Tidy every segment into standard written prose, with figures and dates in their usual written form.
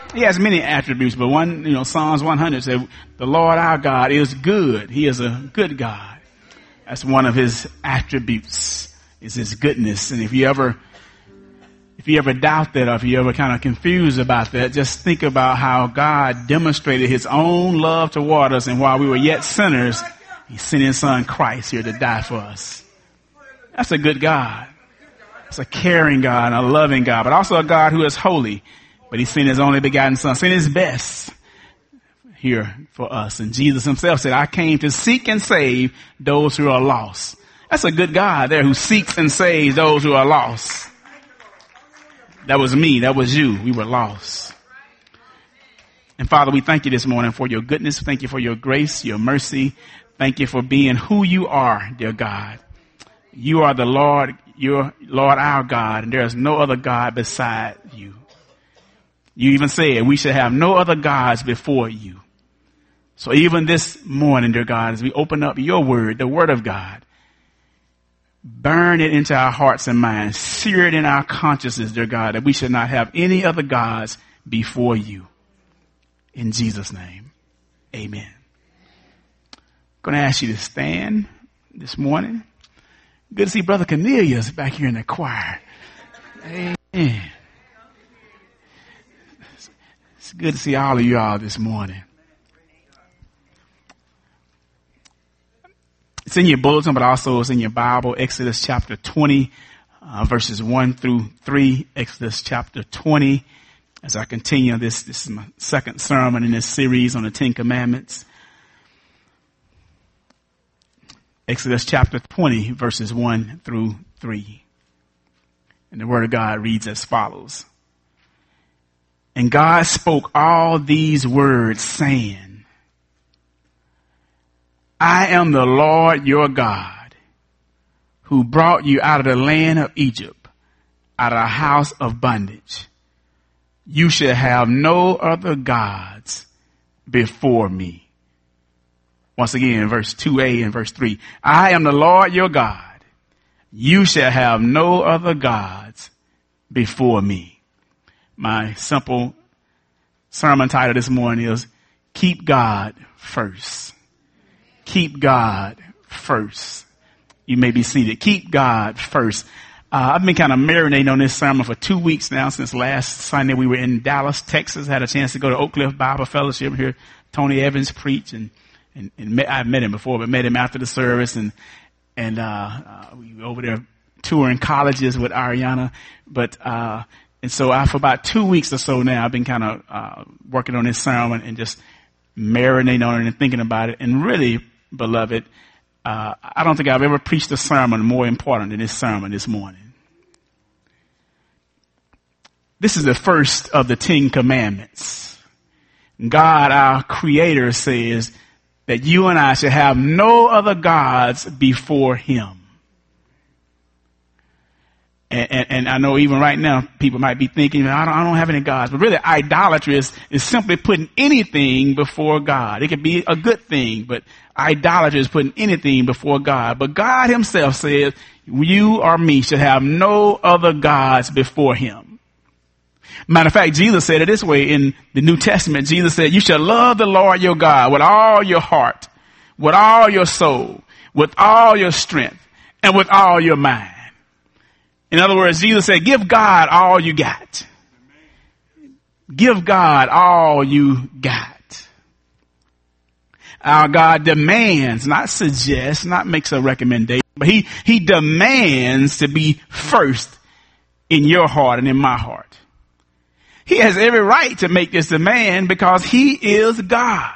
He has many attributes, but Psalms 100 said, the Lord our God is good. He is a good God. That's one of his attributes, is his goodness. And if you ever doubt that, or if you ever kind of confused about that, just think about how God demonstrated his own love toward us. And while we were yet sinners, he sent his son Christ here to die for us. That's a good God. It's a caring God, a loving God, but also a God who is holy. But he sent his only begotten son, sent his best here for us. And Jesus himself said, I came to seek and save those who are lost. That's a good God there who seeks and saves those who are lost. That was me. That was you. We were lost. And Father, we thank you this morning for your goodness. Thank you for your grace, your mercy. Thank you for being who you are, dear God. You are the Lord, your Lord our God, and there is no other God beside you. You even said we should have no other gods before you. So even this morning, dear God, as we open up your word, the word of God, burn it into our hearts and minds, sear it in our consciousness, dear God, that we should not have any other gods before you. In Jesus' name, amen. I'm going to ask you to stand this morning. Good to see Brother Cornelius back here in the choir. Amen. It's good to see all of you all this morning. It's in your bulletin, but also it's in your Bible. Exodus chapter 20, verses 1 through 3. Exodus chapter 20. As I continue, this is my second sermon in this series on the Ten Commandments. Exodus chapter 20, verses 1 through 3. And the word of God reads as follows. And God spoke all these words, saying, I am the Lord your God, who brought you out of the land of Egypt, out of the house of bondage. You shall have no other gods before me. Once again, verse 2a and verse 3. I am the Lord your God. You shall have no other gods before me. My simple sermon title this morning is Keep God First. Keep God first. You may be seated. Keep God first. I've been kind of marinating on this sermon for 2 weeks now. Since last Sunday we were in Dallas, Texas. Had a chance to go to Oak Cliff Bible Fellowship, hear Tony Evans preach, and I've met him before, but met him after the service, and we were over there touring colleges with Ariana. And so for about 2 weeks or so now, I've been kind of working on this sermon and just marinating on it and thinking about it. And really, beloved, I don't think I've ever preached a sermon more important than this sermon this morning. This is the first of the 10 Commandments. God, our Creator, says that you and I should have no other gods before him. And I know even right now people might be thinking, I don't have any gods. But really, idolatry is simply putting anything before God. It could be a good thing, but idolatry is putting anything before God. But God himself says, you or me should have no other gods before him. Matter of fact, Jesus said it this way in the New Testament. Jesus said, you shall love the Lord your God with all your heart, with all your soul, with all your strength, and with all your mind. In other words, Jesus said, give God all you got. Give God all you got. Our God demands, not suggests, not makes a recommendation, but he demands to be first in your heart and in my heart. He has every right to make this demand because he is God.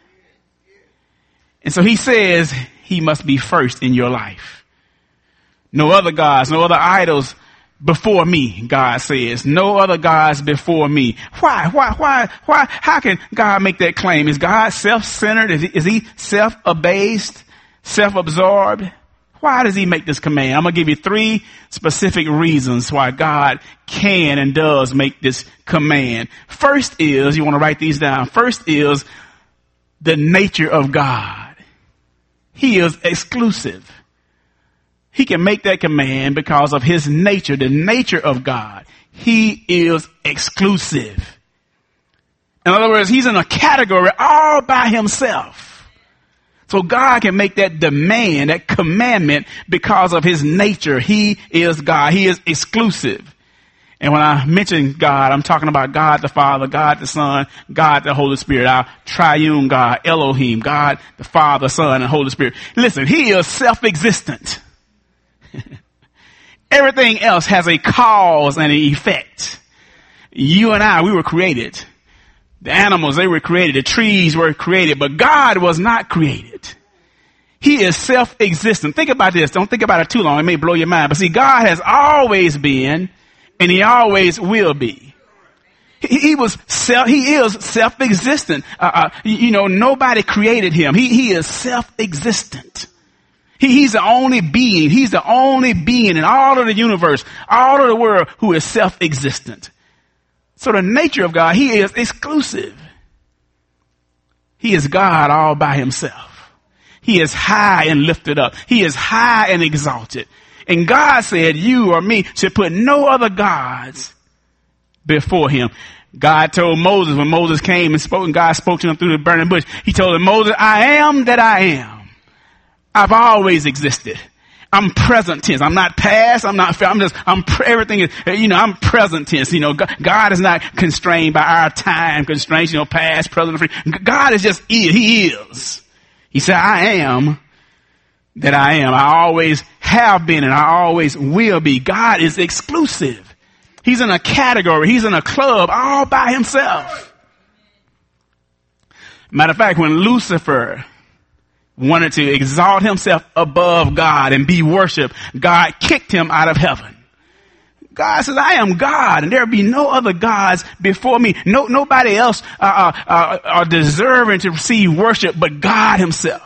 And so he says he must be first in your life. No other gods, no other idols before me, God says. No other gods before me. Why? How can God make that claim? Is God self-centered? Is he self-abased, self-absorbed? Why does he make this command? I'm going to give you 3 specific reasons why God can and does make this command. First is, you want to write these down. First is the nature of God. He is exclusive. He can make that command because of his nature, the nature of God. He is exclusive. In other words, he's in a category all by himself. So God can make that demand, that commandment, because of his nature. He is God. He is exclusive. And when I mention God, I'm talking about God the Father, God the Son, God the Holy Spirit, our triune God, Elohim, God the Father, Son, and Holy Spirit. Listen, he is self-existent. Everything else has a cause and an effect. You and I, we were created. The animals, they were created. The trees were created, but God was not created. He is self-existent. Think about this. Don't think about it too long. It may blow your mind. But see, God has always been, and he always will be. He is self-existent. Nobody created him. He is self-existent. He's the only being. He's the only being in all of the universe, all of the world who is self-existent. So the nature of God, he is exclusive. He is God all by himself. He is high and lifted up. He is high and exalted. And God said, you or me should put no other gods before him. God told Moses, when Moses came and spoke, and God spoke to him through the burning bush, he told him, Moses, I am that I am. I've always existed. I'm present tense. I'm not past. I'm everything is, I'm present tense. God is not constrained by our time constraints, past, present, free. God is just is. He is. He said, I am that I am. I always have been and I always will be. God is exclusive. He's in a category. He's in a club all by himself. Matter of fact, when Lucifer wanted to exalt himself above God and be worshiped, God kicked him out of heaven. God says, I am God and there be no other gods before me. Nobody else are deserving to receive worship but God himself.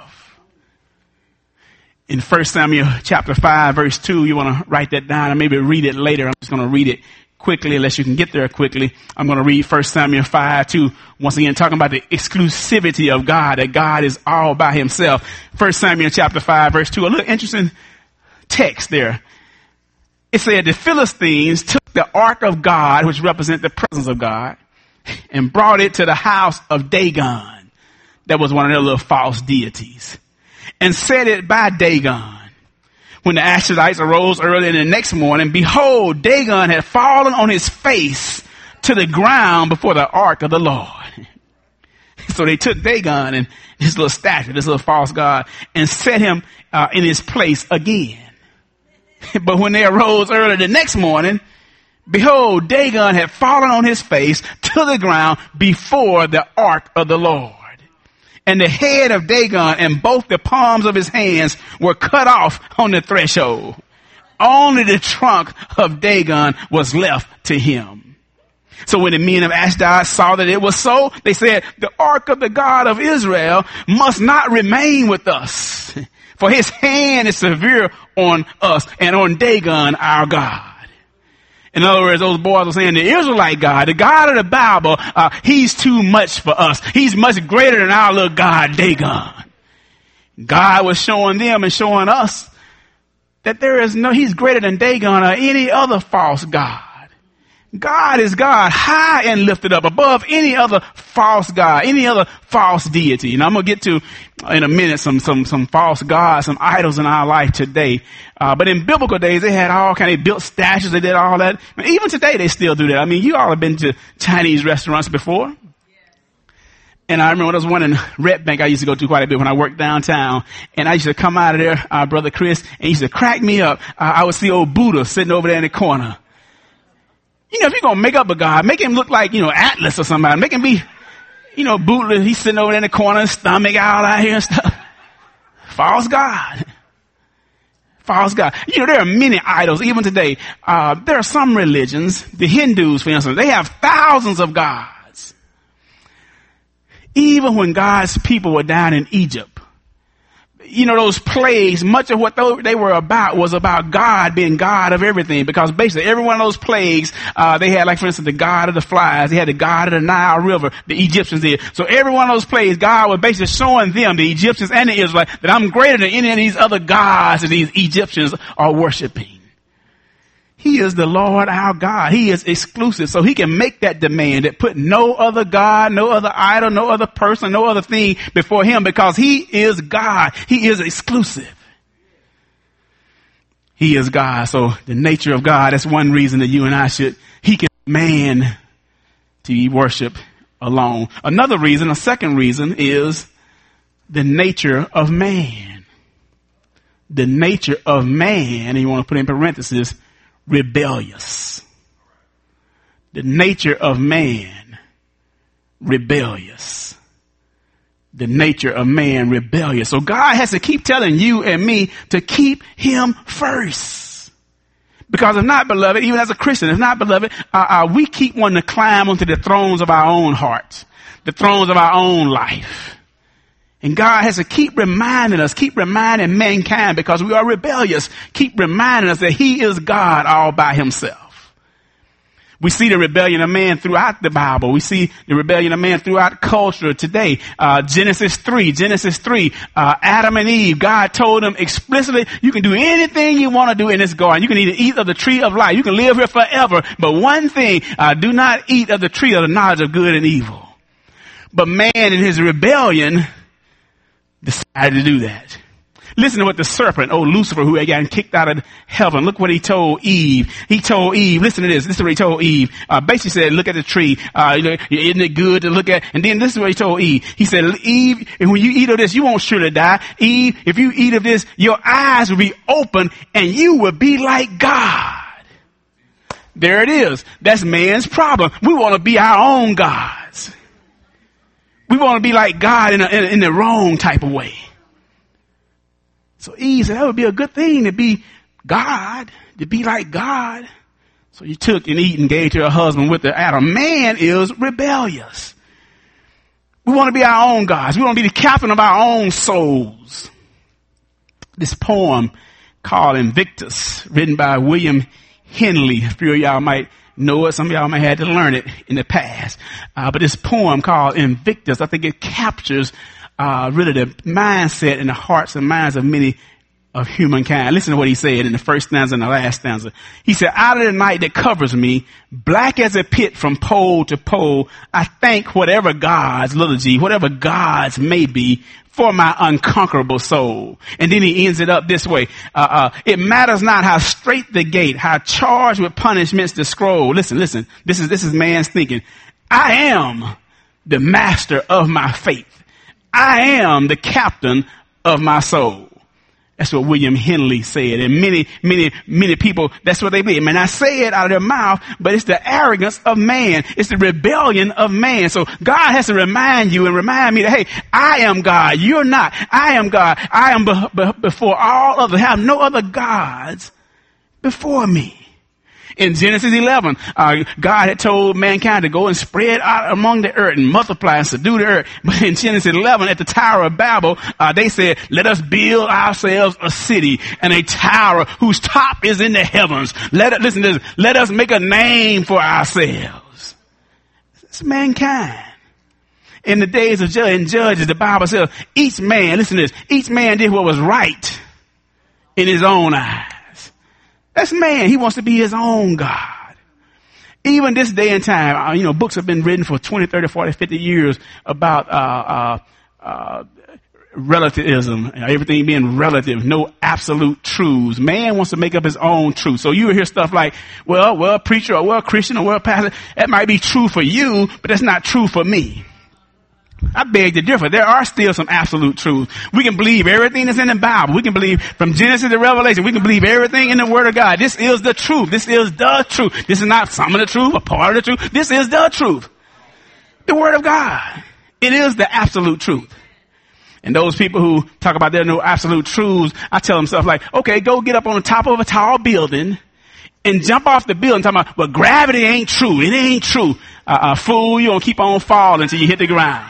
In 1 Samuel chapter 5 verse 2, you want to write that down and maybe read it later. I'm just going to read it quickly unless you can get there quickly. I'm going to read 1 Samuel 5:2. Once again, talking about the exclusivity of God, that God is all by himself. 1 Samuel chapter 5 verse 2, a little interesting text there. It said the Philistines took the ark of God, which represents the presence of God, and brought it to the house of Dagon. That was one of their little false deities. And set it by Dagon. When the Asherites arose early in the next morning, behold, Dagon had fallen on his face to the ground before the ark of the Lord. So they took Dagon and his little statue, this little false god, and set him in his place again. But when they arose early the next morning, behold, Dagon had fallen on his face to the ground before the ark of the Lord. And the head of Dagon and both the palms of his hands were cut off on the threshold. Only the trunk of Dagon was left to him. So when the men of Ashdod saw that it was so, they said, the ark of the God of Israel must not remain with us, for his hand is severe on us and on Dagon, our God. In other words, those boys were saying the Israelite God, the God of the Bible, he's too much for us. He's much greater than our little God, Dagon. God was showing them and showing us that he's greater than Dagon or any other false God. God is God, high and lifted up above any other false God, any other false deity. And I'm going to get to in a minute some false gods, some idols in our life today. But in biblical days, they had all kind of, they built statues, they did all that. And even today, they still do that. I mean, you all have been to Chinese restaurants before. And I remember there was one in Red Bank I used to go to quite a bit when I worked downtown. And I used to come out of there, Brother Chris, and he used to crack me up. I would see old Buddha sitting over there in the corner. If you're going to make up a God, make him look like, Atlas or somebody. Make him be, Buddha. He's sitting over there in the corner, stomach out here and stuff. False God. False God. There are many idols, even today. There are some religions, the Hindus, for instance, they have thousands of gods. Even when God's people were down in Egypt, those plagues, much of what they were about was about God being God of everything. Because basically every one of those plagues, they had, like, for instance, the God of the flies. They had the God of the Nile River. The Egyptians did. So every one of those plagues, God was basically showing them, the Egyptians and the Israelites, that I'm greater than any of these other gods that these Egyptians are worshiping. He is the Lord our God. He is exclusive. So he can make that demand that put no other God, no other idol, no other person, no other thing before him, because he is God. He is exclusive. He is God. So the nature of God, that's one reason that you and I he can demand to be worshiped alone. Another reason, a second reason, is the nature of man. The nature of man, and you want to put in parentheses, rebellious. The nature of man, rebellious. The nature of man, rebellious. So God has to keep telling you and me to keep him first. Because if not, beloved, even as a Christian, if not, beloved, we keep wanting to climb onto the thrones of our own hearts, the thrones of our own life. And God has to keep reminding us, keep reminding mankind, because we are rebellious, keep reminding us that he is God all by himself. We see the rebellion of man throughout the Bible. We see the rebellion of man throughout culture today. Genesis 3, Adam and Eve, God told them explicitly, you can do anything you want to do in this garden. You can either eat of the tree of life. You can live here forever. But one thing, do not eat of the tree of the knowledge of good and evil. But man in his rebellion decided to do that. Listen to what the serpent, Lucifer, who had gotten kicked out of heaven, look what he told Eve. He told Eve, listen to this. This is what he told Eve. Basically said, look at the tree. Isn't it good to look at? And then this is what he told Eve. He said, Eve, when you eat of this, you won't surely die. Eve, if you eat of this, your eyes will be open and you will be like God. There it is. That's man's problem. We want to be our own gods. We want to be like God in the wrong type of way. So Eve said that would be a good thing to be God, to be like God. So you took and eat and gave to her husband with the Adam. Man is rebellious. We want to be our own gods. We want to be the captain of our own souls. This poem called Invictus, written by William Henley. A few of y'all might know it. Some of y'all may have had to learn it in the past. But this poem called Invictus, I think it captures really the mindset and the hearts and minds of many of humankind. Listen to what he said in the first stanza and the last stanza. He said, out of the night that covers me, black as a pit from pole to pole, I thank whatever gods, little g, whatever gods may be, for my unconquerable soul. And then he ends it up this way. It matters not how straight the gate, how charged with punishments the scroll. Listen. This is man's thinking. I am the master of my faith. I am the captain of my soul. That's what William Henley said. And many people, that's what they believe. I mean, I say it out of their mouth, but it's the arrogance of man. It's the rebellion of man. So God has to remind you and remind me that, hey, I am God. You're not. I am God. I am before all others. Have no other gods before me. In Genesis 11, God had told mankind to go and spread out among the earth and multiply and subdue the earth. But in Genesis 11, at the Tower of Babel, they said, let us build ourselves a city and a tower whose top is in the heavens. Listen to this. Let us make a name for ourselves. It's mankind. In the days of Judges, the Bible says, each man, listen to this, each man did what was right in his own eyes. That's man. He wants to be his own God. Even this day and time, books have been written for 20, 30, 40, 50 years about relativism, everything being relative, no absolute truths. Man wants to make up his own truth. So you hear stuff like, well, preacher, or well, Christian, or well, pastor, that might be true for you, but that's not true for me. I beg to differ. There are still some absolute truths. We can believe everything that's in the Bible. We can believe from Genesis to Revelation. We can believe everything in the Word of God. This is the truth. This is the truth. This is not some of the truth, a part of the truth. This is the truth. The Word of God. It is the absolute truth. And those people who talk about there are no absolute truths, I tell them stuff like, okay, go get up on the top of a tall building and jump off the building talking about, well, gravity ain't true. It ain't true. Fool, you're going to keep on falling until you hit the ground.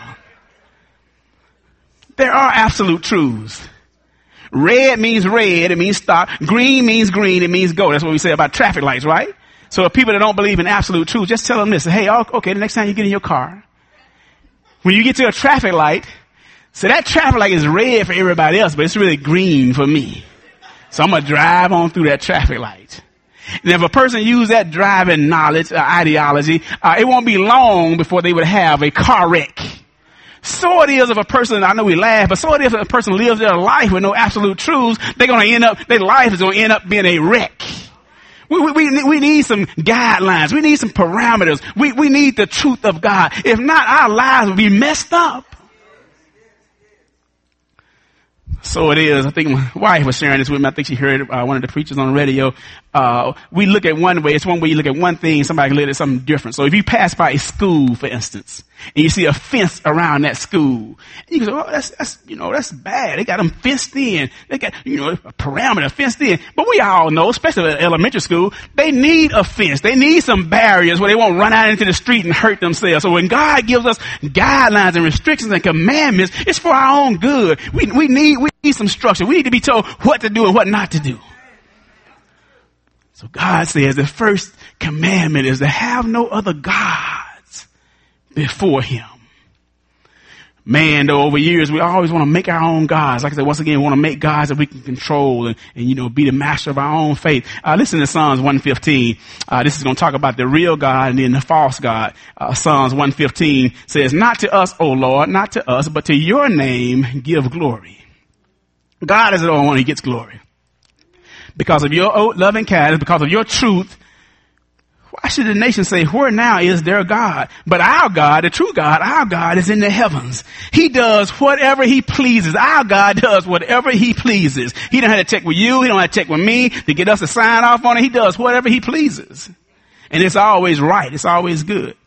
There are absolute truths. Red means red. It means stop. Green means green. It means go. That's what we say about traffic lights, right? So if people that don't believe in absolute truth, just tell them this. Hey, okay, the next time you get in your car, when you get to a traffic light, so that traffic light is red for everybody else, but it's really green for me. So I'm going to drive on through that traffic light. And if a person used that driving knowledge, ideology, it won't be long before they would have a car wreck. So it is if a person, I know we laugh, but so it is if a person lives their life with no absolute truths, their life is going to end up being a wreck. We need some guidelines. We need some parameters. We need the truth of God. If not, our lives will be messed up. So it is. I think my wife was sharing this with me. I think she heard one of the preachers on the radio. We look at one way. It's one way you look at one thing. Somebody can look at something different. So if you pass by a school, for instance, and you see a fence around that school, you can say, "Oh, that's bad. They got them fenced in. They got, a parameter fenced in." But we all know, especially at elementary school, they need a fence. They need some barriers where they won't run out into the street and hurt themselves. So when God gives us guidelines and restrictions and commandments, it's for our own good. We need some structure. We need to be told what to do and what not to do. So God says the first commandment is to have no other gods before him. Man, though, over years, we always want to make our own gods. Like I said, once again, we want to make gods that we can control and be the master of our own faith. Listen to Psalms 115. This is going to talk about the real God and then the false God. Psalms 115 says, "Not to us, O Lord, not to us, but to your name give glory." God is the only one who gets glory. Because of your loving kindness, because of your truth, why should the nation say, "Where now is their God?" But our God, the true God, our God is in the heavens. He does whatever he pleases. Our God does whatever he pleases. He don't have to check with you. He don't have to check with me to get us to sign off on it. He does whatever he pleases. And it's always right. It's always good.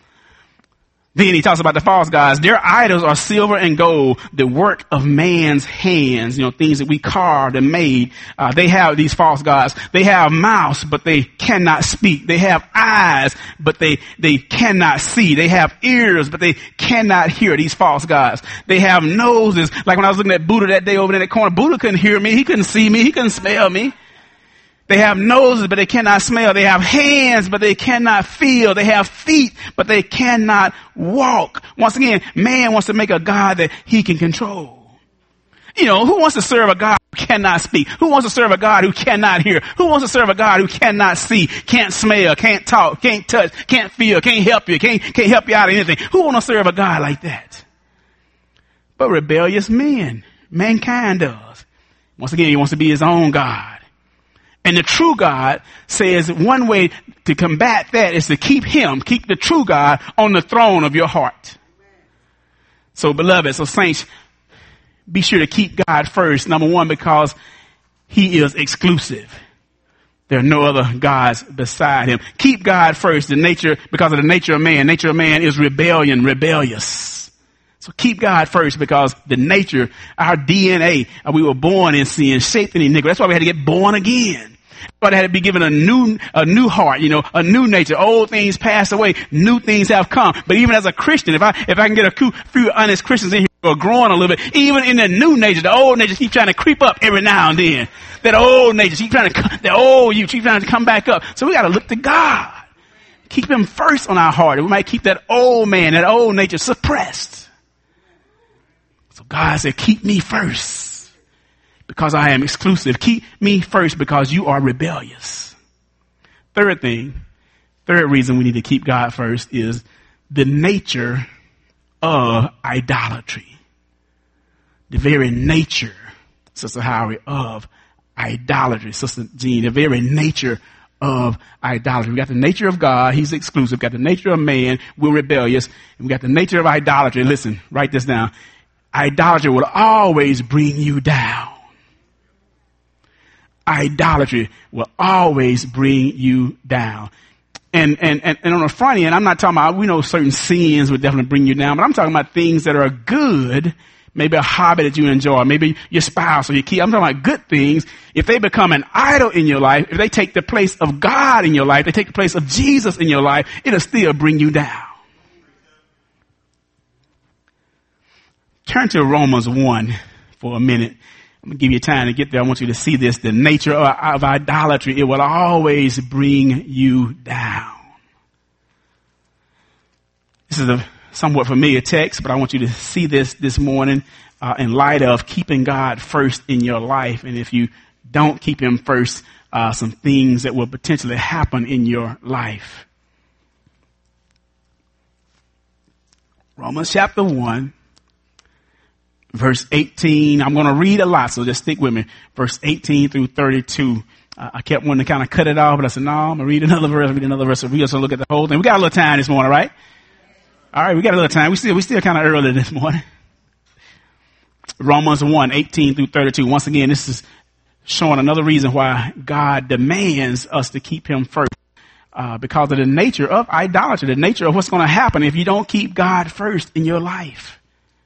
Then he talks about the false gods. Their idols are silver and gold, the work of man's hands, things that we carved and made. They have these false gods. They have mouths, but they cannot speak. They have eyes, but they cannot see. They have ears, but they cannot hear, these false gods. They have noses. Like when I was looking at Buddha that day over in that corner, Buddha couldn't hear me. He couldn't see me. He couldn't smell me. They have noses, but they cannot smell. They have hands, but they cannot feel. They have feet, but they cannot walk. Once again, man wants to make a God that he can control. Who wants to serve a God who cannot speak? Who wants to serve a God who cannot hear? Who wants to serve a God who cannot see, can't smell, can't talk, can't touch, can't feel, can't help you, can't help you out of anything? Who wants to serve a God like that? But rebellious mankind does. Once again, he wants to be his own God. And the true God says one way to combat that is to keep the true God on the throne of your heart. So beloved, saints, be sure to keep God first. Number one, because he is exclusive. There are no other gods beside him. Keep God first, because of the nature of man. Nature of man is rebellious. So keep God first because the nature, our DNA, we were born in sin, shaped in iniquity. That's why we had to get born again. But I had to be given a new heart, a new nature. Old things pass away, new things have come. But even as a Christian, if I can get a few honest Christians in here who are growing a little bit, even in the new nature, the old nature keeps trying to creep up every now and then. That old nature, the old you keep trying to come back up. So we got to look to God. Keep him first on our heart. We might keep that old man, that old nature suppressed. So God said, keep me first. Because I am exclusive. Keep me first because you are rebellious. Third reason we need to keep God first is the nature of idolatry. The very nature, Sister Howard, of idolatry. Sister Jean, the very nature of idolatry. We got the nature of God. He's exclusive. We got the nature of man. We're rebellious. And we got the nature of idolatry. Listen, write this down. Idolatry will always bring you down. Idolatry will always bring you down. And on the front end, I'm not talking about, we know certain sins will definitely bring you down, but I'm talking about things that are good, maybe a hobby that you enjoy, maybe your spouse or your kid. I'm talking about good things. If they become an idol in your life, if they take the place of God in your life, they take the place of Jesus in your life, it'll still bring you down. Turn to Romans 1 for a minute. I'm going to give you time to get there. I want you to see this. The nature of idolatry, it will always bring you down. This is a somewhat familiar text, but I want you to see this morning in light of keeping God first in your life. And if you don't keep him first, some things that will potentially happen in your life. Romans chapter 1, verse 18. I'm going to read a lot, so just stick with me. Verse 18 through 32. I kept wanting to kind of cut it off, but I said, no, I'm going to read another verse. So we're going to look at the whole thing. We got a little time this morning, right? All right, we got a little time. We still kind of early this morning. Romans 1, 18 through 32. Once again, this is showing another reason why God demands us to keep him first. Because of the nature of idolatry, the nature of what's going to happen if you don't keep God first in your life.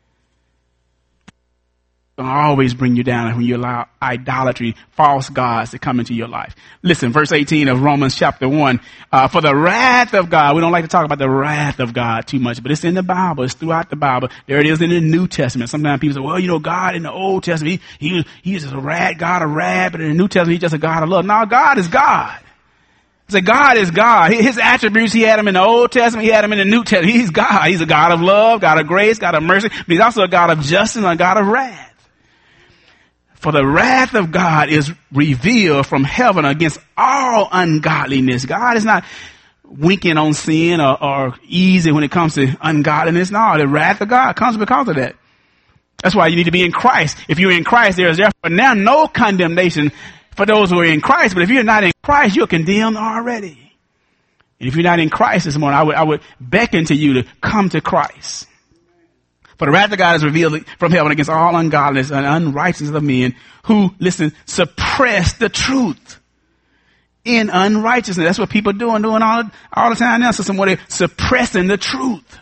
It's going to always bring you down when you allow idolatry, false gods to come into your life. Listen, verse 18 of Romans chapter 1. For the wrath of God, we don't like to talk about the wrath of God too much, but it's in the Bible. It's throughout the Bible. There it is in the New Testament. Sometimes people say, well, you know, God in the Old Testament, he's just a God of wrath, but in the New Testament, he's just a God of love. No, God is God. Say God is God. His attributes, he had them in the Old Testament, he had them in the New Testament. He's God. He's a God of love, God of grace, God of mercy, but he's also a God of justice and a God of wrath. For the wrath of God is revealed from heaven against all ungodliness. God is not winking on sin or easy when it comes to ungodliness. No, the wrath of God comes because of that. That's why you need to be in Christ. If you're in Christ, there is therefore now no condemnation for those who are in Christ. But if you're not in Christ, you're condemned already. And if you're not in Christ this morning, I would beckon to you to come to Christ. For the wrath of God is revealed from heaven against all ungodliness and unrighteousness of men who, listen, suppress the truth in unrighteousness. That's what people are doing all the time now. So somebody suppressing the truth.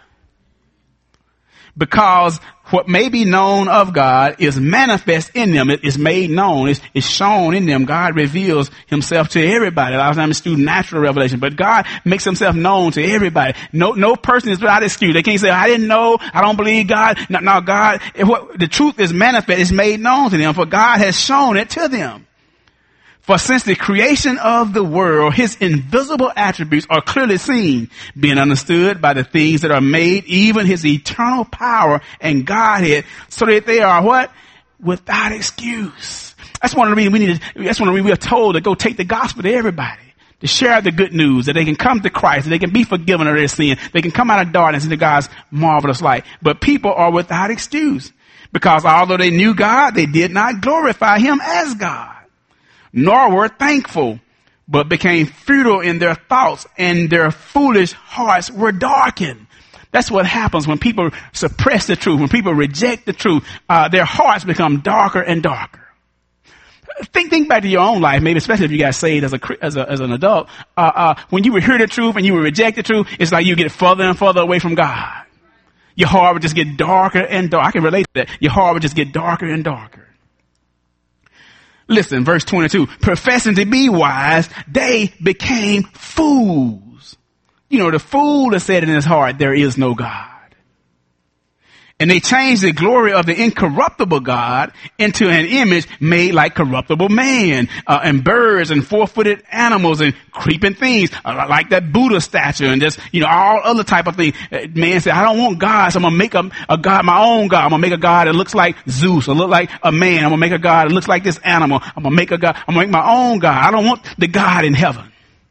Because what may be known of God is manifest in them. It is made known. It's shown in them. God reveals himself to everybody. A lot of times it's through natural revelation, but God makes himself known to everybody. No person is without excuse. They can't say, I didn't know. I don't believe God. No, God, the truth is manifest. It's made known to them, for God has shown it to them. For since the creation of the world, his invisible attributes are clearly seen, being understood by the things that are made, even his eternal power and Godhead, so that they are what? Without excuse. That's one of the reasons we are told to go take the gospel to everybody, to share the good news, that they can come to Christ, that they can be forgiven of their sin, they can come out of darkness into God's marvelous light. But people are without excuse, because although they knew God, they did not glorify him as God, nor were thankful, but became futile in their thoughts, and their foolish hearts were darkened. That's what happens when people suppress the truth, when people reject the truth. Their hearts become darker and darker. Think back to your own life, maybe especially if you got saved as an adult. When you would hear the truth and you would reject the truth, it's like you get further and further away from God. Your heart would just get darker and darker. I can relate to that. Your heart would just get darker and darker. Listen, verse 22, professing to be wise, they became fools. You know, the fool has said in his heart, there is no God. And they changed the glory of the incorruptible God into an image made like corruptible man, and birds and four-footed animals and creeping things, like that Buddha statue and just, all other type of things. Man said, I don't want God, so I'm going to make a God, my own God. I'm going to make a God that looks like Zeus or look like a man. I'm going to make a God that looks like this animal. I'm going to make a God, I'm going to make my own God. I don't want the God in heaven.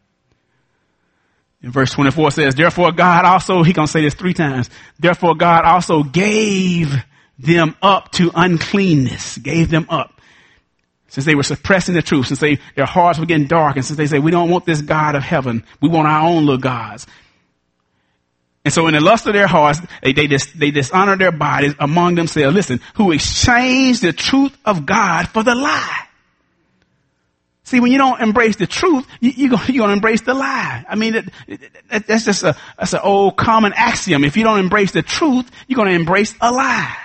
And verse 24 says, therefore God also, he gonna say this 3 times. Therefore God also gave them up to uncleanness, gave them up. Since they were suppressing the truth, since their hearts were getting dark, and since they say, we don't want this God of heaven, we want our own little gods. And so in the lust of their hearts, they dishonor their bodies among themselves. Listen, who exchanged the truth of God for the lie. See, when you don't embrace the truth, you're going to embrace the lie. I mean, that's just that's an old common axiom. If you don't embrace the truth, you're going to embrace a lie.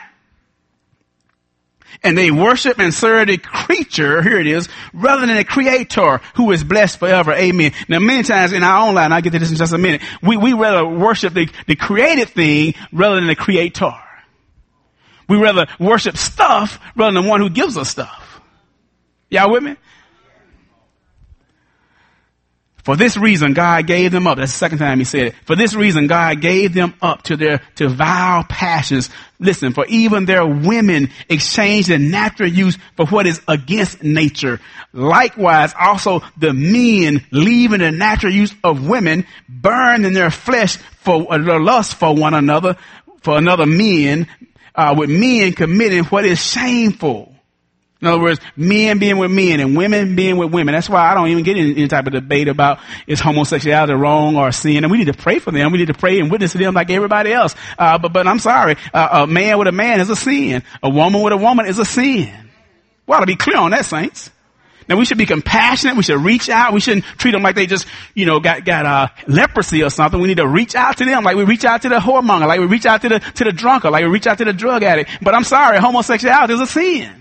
And they worship and serve the creature, here it is, rather than the creator, who is blessed forever. Amen. Now, many times in our own life, and I'll get to this in just a minute, we rather worship the created thing rather than the creator. We rather worship stuff rather than the one who gives us stuff. Y'all with me? For this reason, God gave them up. That's the second time he said it. For this reason, God gave them up to vile passions. Listen, for even their women exchanged their natural use for what is against nature. Likewise, also the men, leaving the natural use of women, burned in their flesh for lust for one another, for another men, with men committing what is shameful. In other words, men being with men and women being with women. That's why I don't even get in any type of debate about is homosexuality wrong or sin. And we need to pray for them. We need to pray and witness to them like everybody else. But I'm sorry. A man with a man is a sin. A woman with a woman is a sin. We ought to be clear on that, saints. Now we should be compassionate. We should reach out. We shouldn't treat them like they just, got leprosy or something. We need to reach out to them like we reach out to the whoremonger, like we reach out to the drunkard, like we reach out to the drug addict. But I'm sorry, homosexuality is a sin.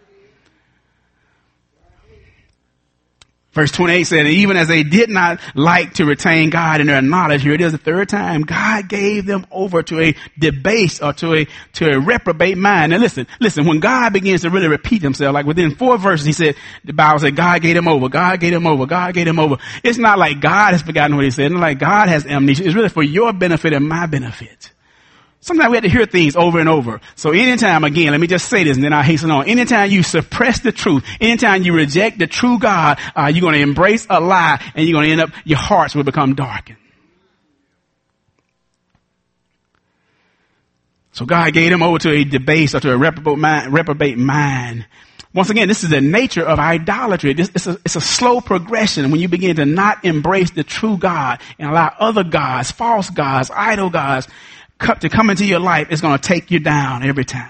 Verse 28 said, even as they did not like to retain God in their knowledge, here it is the third time, God gave them over to a debased or to a reprobate mind. Now listen, when God begins to really repeat himself, like within 4 verses, he said, the Bible said, God gave them over, God gave them over, God gave them over. It's not like God has forgotten what he said. It's not like God has amnesia. It's really for your benefit and my benefit. Sometimes we have to hear things over and over. So anytime, again, let me just say this and then I'll hasten on. Anytime you suppress the truth, anytime you reject the true God, you're going to embrace a lie and you're going to end up, your hearts will become darkened. So God gave them over to a debased or to a reprobate mind. Once again, this is the nature of idolatry. It's a slow progression when you begin to not embrace the true God and allow other gods, false gods, idol gods, to come into your life. Is going to take you down every time.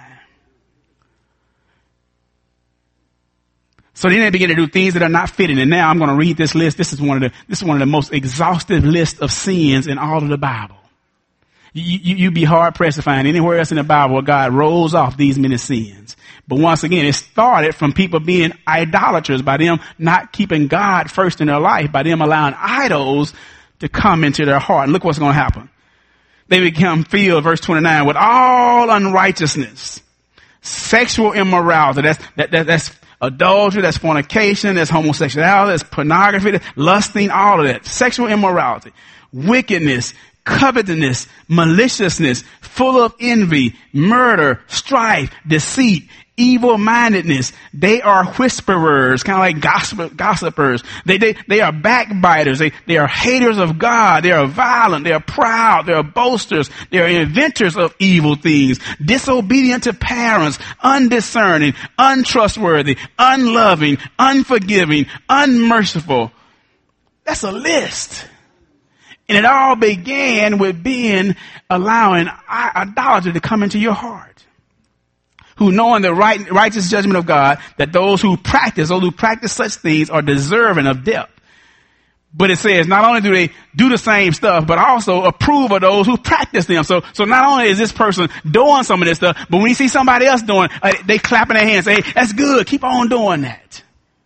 So then they begin to do things that are not fitting. And now I'm going to read this list. This is one of the most exhaustive lists of sins in all of the Bible. You'd be hard pressed to find anywhere else in the Bible where God rolls off these many sins. But once again, it started from people being idolaters, by them not keeping God first in their life, by them allowing idols to come into their heart. And look what's going to happen. They become filled, verse 29, with all unrighteousness, sexual immorality. That's adultery, that's fornication, that's homosexuality, that's pornography, that's lusting, all of that. Sexual immorality, wickedness, covetousness, maliciousness, full of envy, murder, strife, deceit, evil-mindedness. They are whisperers, kind of like gossipers. They are backbiters. They are haters of God. They are violent. They are proud. They are boasters. They are inventors of evil things, disobedient to parents, undiscerning, untrustworthy, unloving, unforgiving, unmerciful. That's a list. And it all began with allowing idolatry to come into your heart. Who, knowing the righteous judgment of God, that those who practice such things are deserving of death. But it says not only do they do the same stuff, but also approve of those who practice them. So not only is this person doing some of this stuff, but when you see somebody else doing, they clapping their hands, say, hey, that's good, keep on doing that.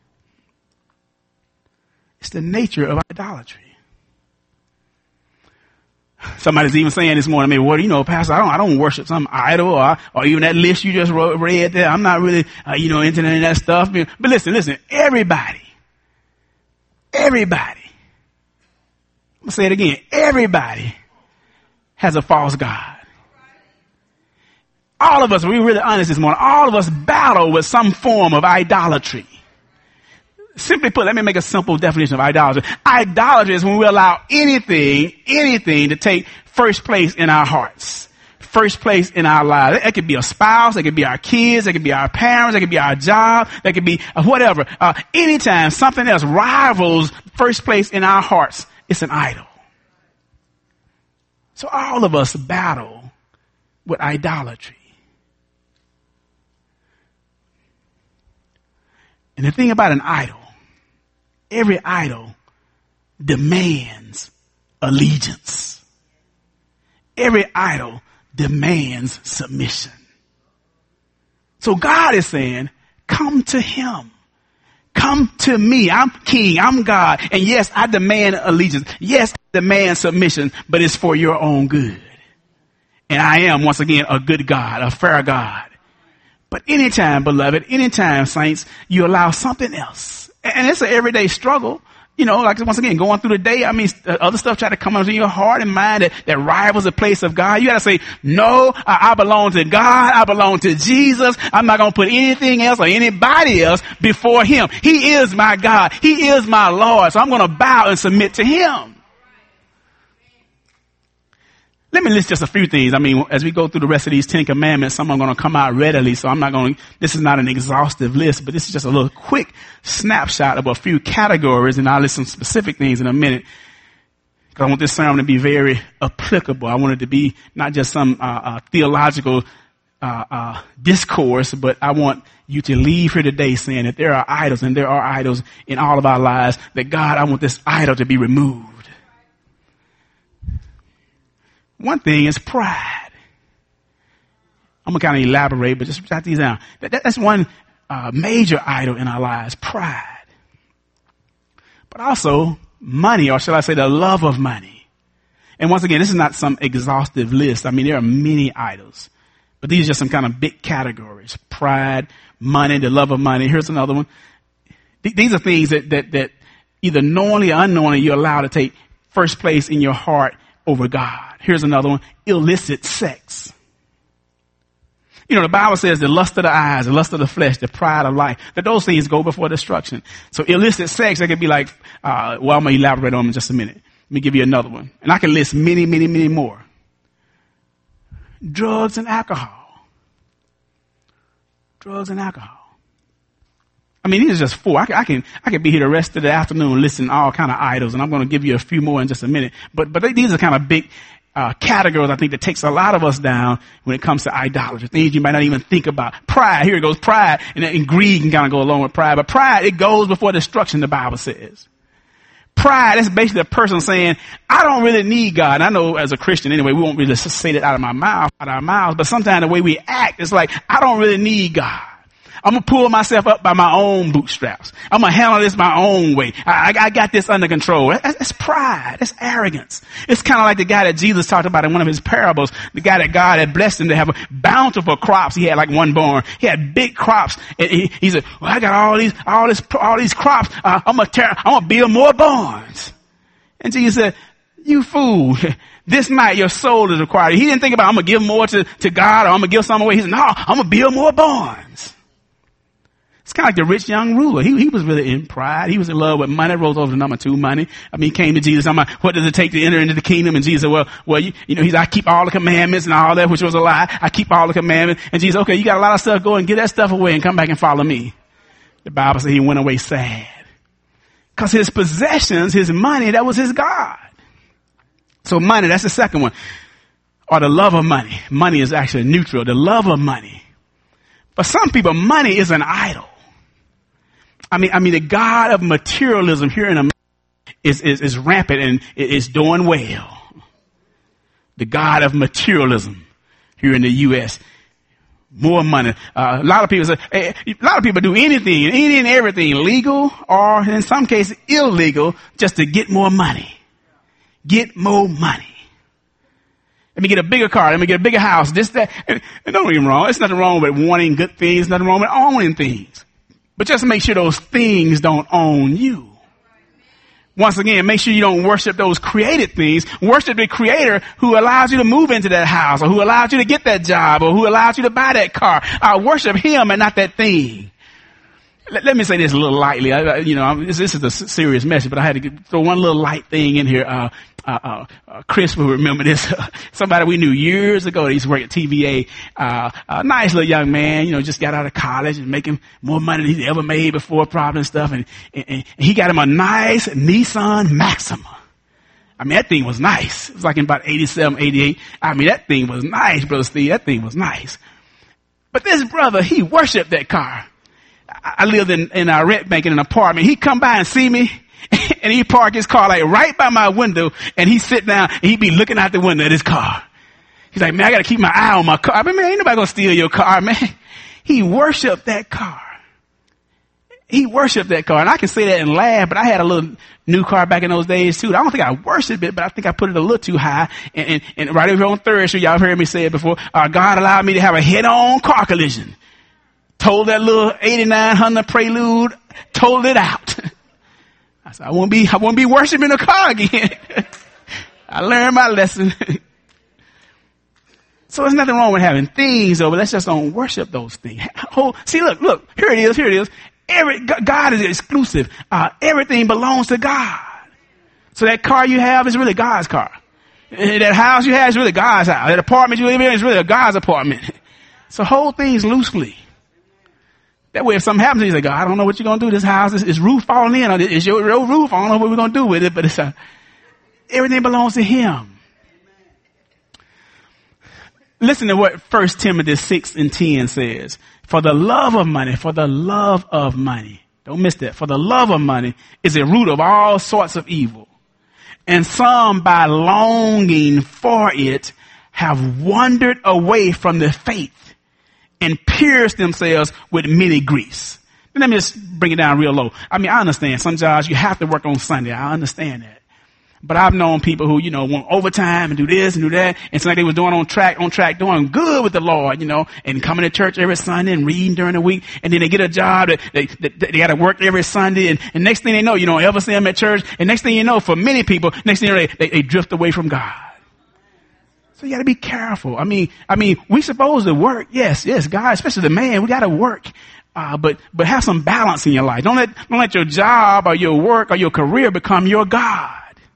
It's the nature of idolatry. Somebody's even saying this morning, maybe, well, Pastor, I don't worship some idol or even that list you just read there. I'm not really, into any of that stuff. But listen, everybody, I'm going to say it again. Everybody has a false God. All of us, we're really honest this morning, all of us battle with some form of idolatry. Simply put, let me make a simple definition of idolatry. Idolatry is when we allow anything to take first place in our hearts, first place in our lives. It could be a spouse, it could be our kids, it could be our parents, it could be our job, it could be whatever. Anytime something else rivals first place in our hearts, it's an idol. So all of us battle with idolatry. And the thing about an idol, every idol demands allegiance. Every idol demands submission. So God is saying, come to him. Come to me. I'm king. I'm God. And yes, I demand allegiance. Yes, I demand submission, but it's for your own good. And I am, once again, a good God, a fair God. But anytime, beloved, anytime, saints, you allow something else, and it's an everyday struggle. like once again, going through the day, other stuff try to come into your heart and mind that rivals the place of God. You got to say, no, I belong to God. I belong to Jesus. I'm not going to put anything else or anybody else before him. He is my God. He is my Lord. So I'm going to bow and submit to him. Let me list just a few things. As we go through the rest of these 10 commandments, some are going to come out readily. So this is not an exhaustive list, but this is just a little quick snapshot of a few categories. And I'll list some specific things in a minute. Because I want this sermon to be very applicable. I want it to be not just some theological discourse, but I want you to leave here today saying that there are idols, and there are idols in all of our lives, that God, I want this idol to be removed. One thing is pride. I'm going to kind of elaborate, but just jot these down. That's one major idol in our lives, pride. But also money, or shall I say the love of money. And once again, this is not some exhaustive list. There are many idols. But these are just some kind of big categories. Pride, money, the love of money. Here's another one. These are things that either knowingly or unknowingly you're allowed to take first place in your heart over God. Here's another one. Illicit sex. The Bible says the lust of the eyes, the lust of the flesh, the pride of life, that those things go before destruction. So illicit sex, that could be like, I'm going to elaborate on it in just a minute. Let me give you another one. And I can list many, many, many more. Drugs and alcohol. Drugs and alcohol. These are just four. I can be here the rest of the afternoon listening to all kind of idols, and I'm going to give you a few more in just a minute. But these are kind of big categories, I think, that takes a lot of us down when it comes to idolatry. Things you might not even think about. Pride, here it goes, pride, and greed can kind of go along with pride. But pride, it goes before destruction, the Bible says. Pride is basically a person saying, I don't really need God. And I know as a Christian anyway, we won't really say that out of our mouths, but sometimes the way we act, it's like, I don't really need God. I'm going to pull myself up by my own bootstraps. I'm going to handle this my own way. I got this under control. That's pride. That's arrogance. It's kind of like the guy that Jesus talked about in one of his parables, the guy that God had blessed him to have bountiful crops. He had like one barn. He had big crops. And he said, well, I got all these crops. I'm going to build more barns. And Jesus said, you fool. This night your soul is required. He didn't think about, I'm going to give more to God, or I'm going to give some away. He said, no, I'm going to build more barns. It's kind of like the rich young ruler. He was really in pride. He was in love with money. Rose over to number 2, money. He came to Jesus. What does it take to enter into the kingdom? And Jesus said, well, I keep all the commandments and all that, which was a lie. I keep all the commandments. And Jesus, okay, you got a lot of stuff. Go and get that stuff away and come back and follow me. The Bible says he went away sad. Because his possessions, his money, that was his God. So money, that's the second one. Or the love of money. Money is actually neutral. The love of money. For some people, money is an idol. The God of materialism here in America is rampant and is doing well. The God of materialism here in the U.S. More money. A lot of people do anything and everything legal or in some cases illegal just to get more money. Get more money. Let me get a bigger car. Let me get a bigger house. This, that. And don't get me wrong. It's nothing wrong with wanting good things. Nothing wrong with owning things. But just make sure those things don't own you. Once again, make sure you don't worship those created things. Worship the creator who allows you to move into that house, or who allows you to get that job, or who allows you to buy that car. Worship him and not that thing. Let me say this a little lightly. This is a serious message, but I had to throw one little light thing in here. Chris will remember this. Somebody we knew years ago that used to work at TVA. A nice little young man, just got out of college and making more money than he's ever made before, probably and stuff. And he got him a nice Nissan Maxima. That thing was nice. It was like in about 87, 88. That thing was nice, Brother Steve. That thing was nice. But this brother, he worshiped that car. I lived in our rent bank in an apartment. He'd come by and see me, and he'd park his car like right by my window, and he'd sit down and he'd be looking out the window at his car. He's like, man, I gotta keep my eye on my car. Man, ain't nobody gonna steal your car, man. He worshiped that car. He worshiped that car. And I can say that and laugh, but I had a little new car back in those days too. I don't think I worshiped it, but I think I put it a little too high. And right over here on 3rd Street, y'all have heard me say it before, God allowed me to have a head-on car collision. Told that little 89 Honda Prelude, told it out. I said, I won't be worshiping a car again. I learned my lesson. So there's nothing wrong with having things, though, but let's just don't worship those things. See, look, here it is. God is exclusive. Everything belongs to God. So that car you have is really God's car. That house you have is really God's house. That apartment you live in is really God's apartment. So hold things loosely. That way if something happens, you say, God, I don't know what you're going to do. This house, is roof falling in. It's your roof. I don't know what we're going to do with it, but everything belongs to Him. Listen to what 1 Timothy 6:10 says. For the love of money. Don't miss that. For the love of money is a root of all sorts of evil. And some by longing for it have wandered away from the faith and pierced themselves with many griefs. Let me just bring it down real low. I mean, I understand some jobs you have to work on Sunday. I understand that. But I've known people who, want overtime and do this and do that. And something they was doing on track, doing good with the Lord, and coming to church every Sunday and reading during the week. And then they get a job that they got to work every Sunday. And next thing they know, you don't ever see them at church. And next thing you know, for many people, next thing you know, they drift away from God. So you got to be careful. I mean, we supposed to work. Yes, God, especially the man, we got to work. But have some balance in your life. Don't let your job or your work or your career become your God.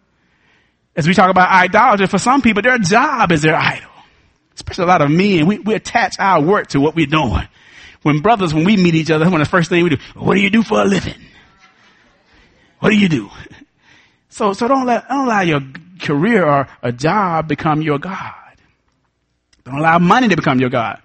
As we talk about idolatry, for some people, their job is their idol. Especially a lot of men, we attach our work to what we're doing. When we meet each other, one of the first things we do, what do you do for a living? What do you do? So don't allow your career or a job become your God. Don't allow money to become your God.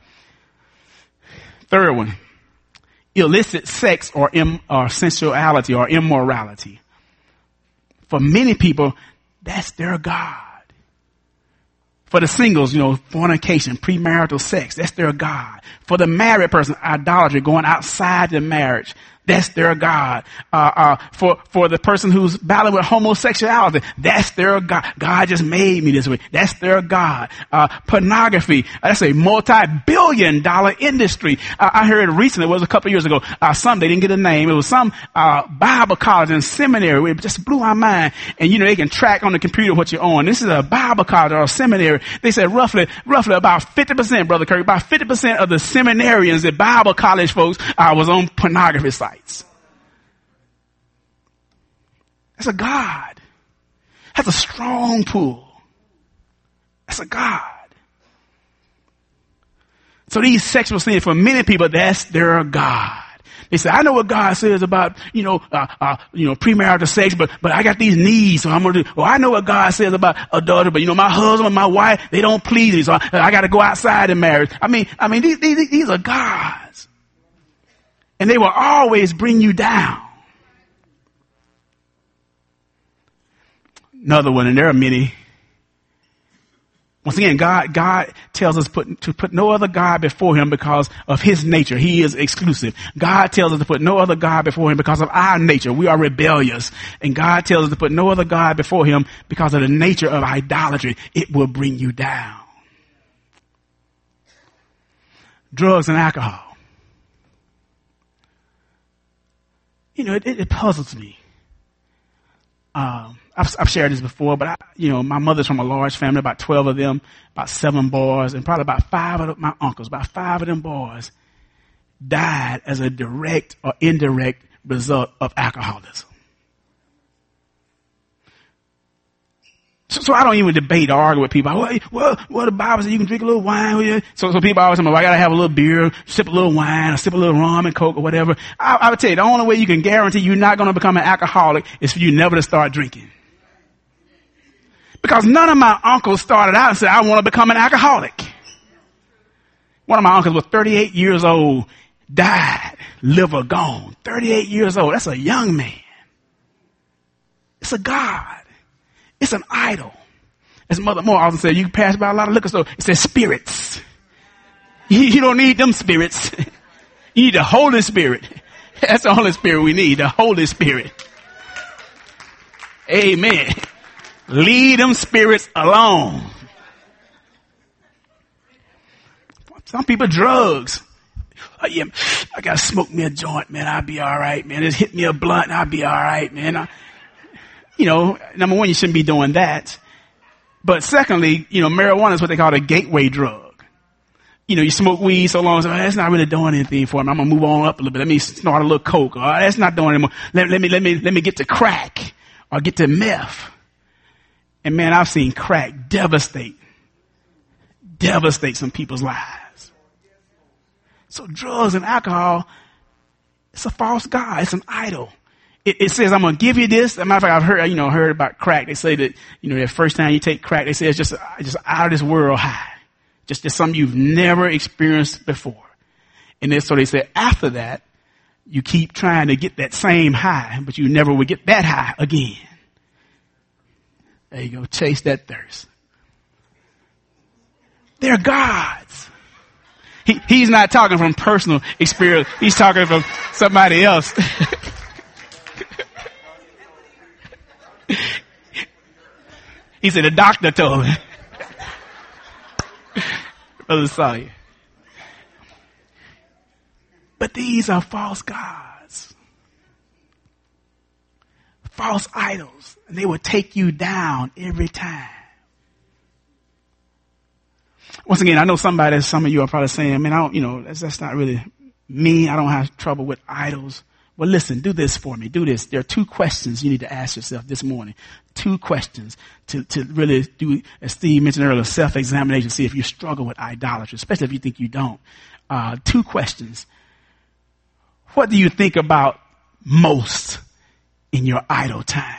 Third one, illicit sex or sensuality or immorality. For many people, that's their God. For the singles, fornication, premarital sex, that's their God. For the married person, idolatry, going outside the marriage, that's their God. For the person who's battling with homosexuality, that's their God. God just made me this way. That's their God. Pornography, that's a multi-billion-dollar industry. I heard recently, it was a couple of years ago, they didn't get a name. It was some Bible college and seminary. It just blew my mind. And they can track on the computer what you're on. This is a Bible college or a seminary. They said roughly about 50%, Brother Kirk, about 50% of the seminarians, the Bible college folks, was on pornography sites. That's a God. That's a strong pull. That's a God. So these sexual sins, for many people, that's their God. They say, I know what God says about, premarital sex, but I got these needs, so I'm going to do, I know what God says about adultery, but my husband and my wife, they don't please me, so I got to go outside in marriage. I mean, these are gods. And they will always bring you down. Another one, and there are many. Once again, God tells us to put no other God before Him because of His nature. He is exclusive. God tells us to put no other God before Him because of our nature. We are rebellious. And God tells us to put no other God before Him because of the nature of idolatry. It will bring you down. Drugs and alcohol. It puzzles me. I've shared this before, but my mother's from a large family, about 12 of them, about 7 boys, and probably about 5 of my uncles, about 5 of them boys died as a direct or indirect result of alcoholism. So I don't even debate or argue with people. Well, the Bible says you can drink a little wine. So people always say, I got to have a little beer, sip a little wine, or sip a little rum and Coke or whatever. I would tell you, the only way you can guarantee you're not going to become an alcoholic is for you never to start drinking. Because none of my uncles started out and said, I want to become an alcoholic. One of my uncles was 38 years old, died, liver gone. 38 years old. That's a young man. It's a God. It's an idol. As Mother Moore often said, you can pass by a lot of liquor stores. It says spirits. You don't need them spirits. You need the Holy Spirit. That's the Holy Spirit we need, the Holy Spirit. Amen. Leave them spirits alone. Some people, drugs. Oh, yeah, I got to smoke me a joint, man. I'll be all right, man. Just hit me a blunt, I'll be all right, man. number one, you shouldn't be doing that. But secondly, marijuana is what they call a gateway drug. You smoke weed so long, so that's not really doing anything for me. I'm gonna move on up a little bit. Let me snort a little coke. Or that's not doing anymore. Let me get to crack or get to meth. And man, I've seen crack devastate some people's lives. So drugs and alcohol, it's a false god. It's an idol. It says, I'm going to give you this. As a matter of fact, I've heard about crack. They say that, the first time you take crack, they say it's just out of this world high. Just something you've never experienced before. And then so they say after that, you keep trying to get that same high, but you never will get that high again. There you go. Chase that thirst. They're gods. He's not talking from personal experience. He's talking from somebody else. He said the doctor told me. Brother Sawyer. But these are false gods. False idols. And they will take you down every time. Once again, I know some of you are probably saying, man, I don't, that's not really me. I don't have trouble with idols. Well, listen, do this for me. Do this. There are 2 questions you need to ask yourself this morning. 2 questions to really do, as Steve mentioned earlier, self-examination, see if you struggle with idolatry, especially if you think you don't. 2 questions. What do you think about most in your idle time?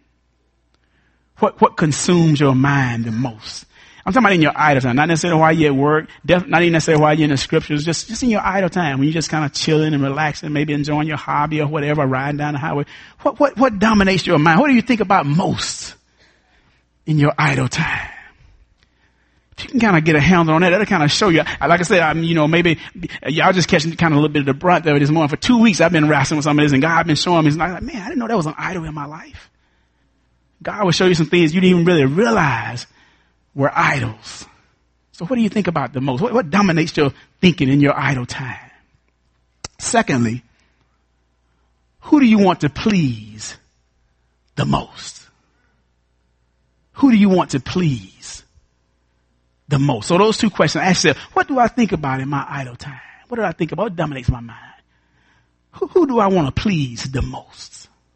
What consumes your mind the most? I'm talking about in your idle time, not necessarily while you're at work, not even necessarily while you're in the scriptures, just in your idle time, when you're just kind of chilling and relaxing, maybe enjoying your hobby or whatever, riding down the highway. What dominates your mind? What do you think about most in your idle time? If you can kind of get a handle on that, that'll kind of show you. Like I said, maybe y'all just catching kind of a little bit of the brunt of it this morning. For 2 weeks, I've been wrestling with some of this, and God been showing me. Like, man, I didn't know that was an idol in my life. God will show you some things you didn't even really realize were idols. So what do you think about the most? What dominates your thinking in your idle time? Secondly, who do you want to please the most? Who do you want to please the most? So those 2 questions. Ask yourself, what do I think about in my idle time? What do I think about? What dominates my mind? Who do I want to please the most?